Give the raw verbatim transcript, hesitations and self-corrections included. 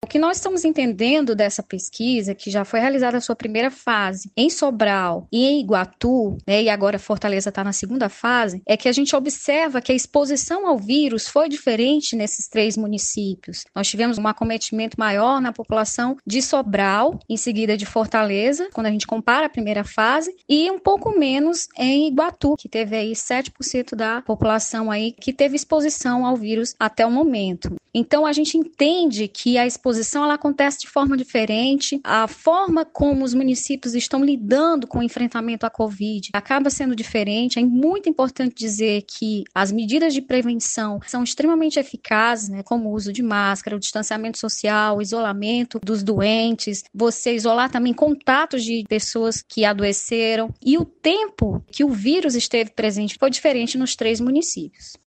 O que nós estamos entendendo dessa pesquisa, que já foi realizada a sua primeira fase em Sobral e em Iguatu, né, e agora Fortaleza está na segunda fase, é que a gente observa que a exposição ao vírus foi diferente nesses três municípios. Nós tivemos um acometimento maior na população de Sobral, em seguida de Fortaleza, quando a gente compara a primeira fase, e um pouco menos em Iguatu, que teve aí sete por cento da população aí que teve exposição ao vírus até o momento. Então, a gente entende que a exposição ela acontece de forma diferente, a forma como os municípios estão lidando com o enfrentamento à Covid acaba sendo diferente. É muito importante dizer que as medidas de prevenção são extremamente eficazes, né, como o uso de máscara, o distanciamento social, o isolamento dos doentes, você isolar também contatos de pessoas que adoeceram, e o tempo que o vírus esteve presente foi diferente nos três municípios.